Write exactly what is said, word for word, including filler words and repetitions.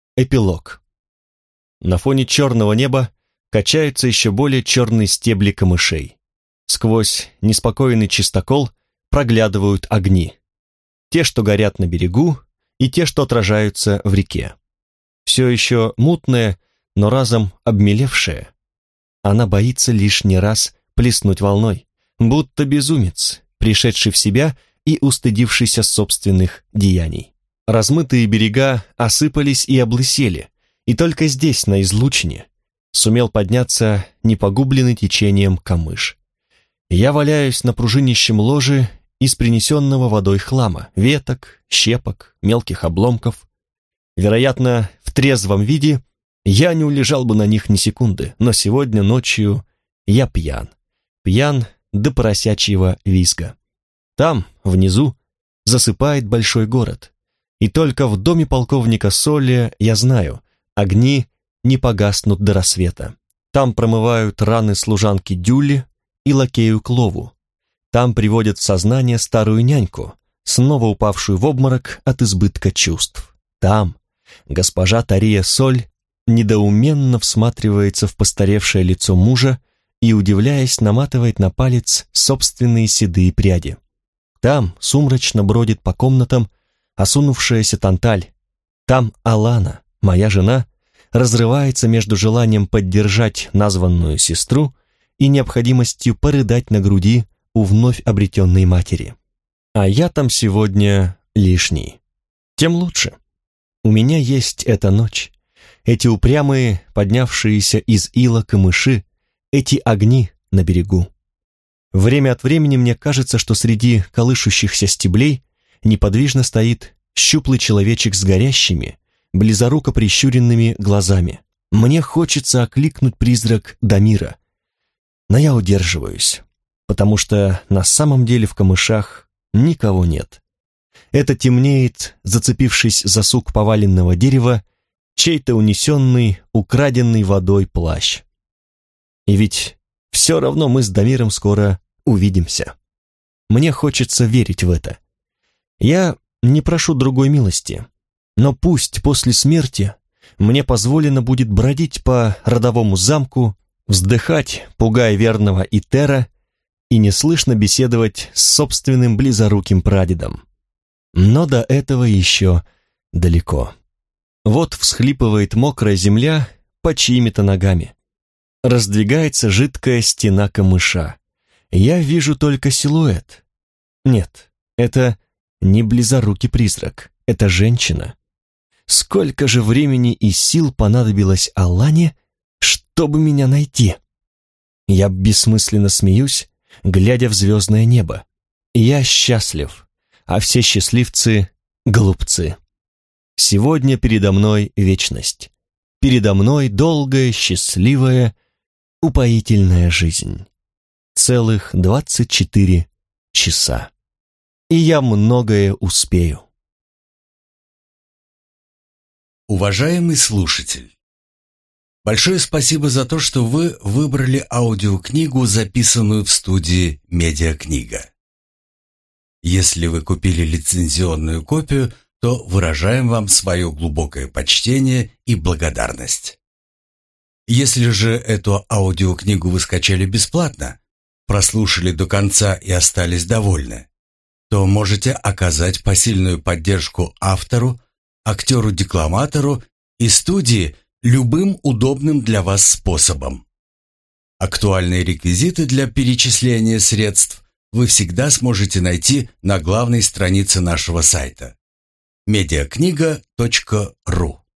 Эпилог. На фоне черного неба качаются еще более черные стебли камышей. Сквозь неспокойный чистокол проглядывают огни. Те, что горят на берегу, и те, что отражаются в реке. Все еще мутная, но разом обмелевшая. Она боится лишний раз плеснуть волной, будто безумец, пришедший в себя и устыдившийся собственных деяний. Размытые берега осыпались и облысели, и только здесь, на излучине, сумел подняться непогубленный течением камыш. Я валяюсь на пружинищем ложе из принесенного водой хлама, веток, щепок, мелких обломков. Вероятно, в трезвом виде я не улежал бы на них ни секунды, но сегодня ночью я пьян. Пьян до поросячьего визга. Там, внизу, засыпает большой город. И только в доме полковника Солли, я знаю, огни не погаснут до рассвета. Там промывают раны служанки Дюли и лакею Клову. Там приводят в сознание старую няньку, снова упавшую в обморок от избытка чувств. Там госпожа Тария Соль недоуменно всматривается в постаревшее лицо мужа и, удивляясь, наматывает на палец собственные седые пряди. Там сумрачно бродит по комнатам осунувшаяся Танталь. Там Алана, моя жена, разрывается между желанием поддержать названную сестру и необходимостью порыдать на груди у вновь обретенной матери. А я там сегодня лишний. Тем лучше. У меня есть эта ночь, эти упрямые, поднявшиеся из ила камыши, эти огни на берегу. Время от времени мне кажется, что среди колышущихся стеблей неподвижно стоит щуплый человечек с горящими, близоруко прищуренными глазами. Мне хочется окликнуть призрак Дамира, но я удерживаюсь, потому что на самом деле в камышах никого нет. Это темнеет, зацепившись за сук поваленного дерева, чей-то унесенный, украденный водой плащ. И ведь все равно мы с Дамиром скоро увидимся. Мне хочется верить в это. Я не прошу другой милости, но пусть после смерти мне позволено будет бродить по родовому замку, вздыхать, пугая верного Итера, и неслышно беседовать с собственным близоруким прадедом. Но до этого еще далеко. Вот всхлипывает мокрая земля под чьими-то ногами. Раздвигается жидкая стена камыша. Я вижу только силуэт. Нет, это не близорукий призрак, это женщина. Сколько же времени и сил понадобилось Алане, чтобы меня найти? Я бессмысленно смеюсь, глядя в звездное небо. Я счастлив, а все счастливцы — глупцы. Сегодня передо мной вечность. Передо мной долгая, счастливая, упоительная жизнь. Целых двадцать четыре часа. И я многое успею. Уважаемый слушатель, большое спасибо за то, что вы выбрали аудиокнигу, записанную в студии «Медиакнига». Если вы купили лицензионную копию, то выражаем вам свое глубокое почтение и благодарность. Если же эту аудиокнигу вы скачали бесплатно, прослушали до конца и остались довольны, то можете оказать посильную поддержку автору, актеру-декламатору и студии любым удобным для вас способом. Актуальные реквизиты для перечисления средств вы всегда сможете найти на главной странице нашего сайта медиакнига точка ру.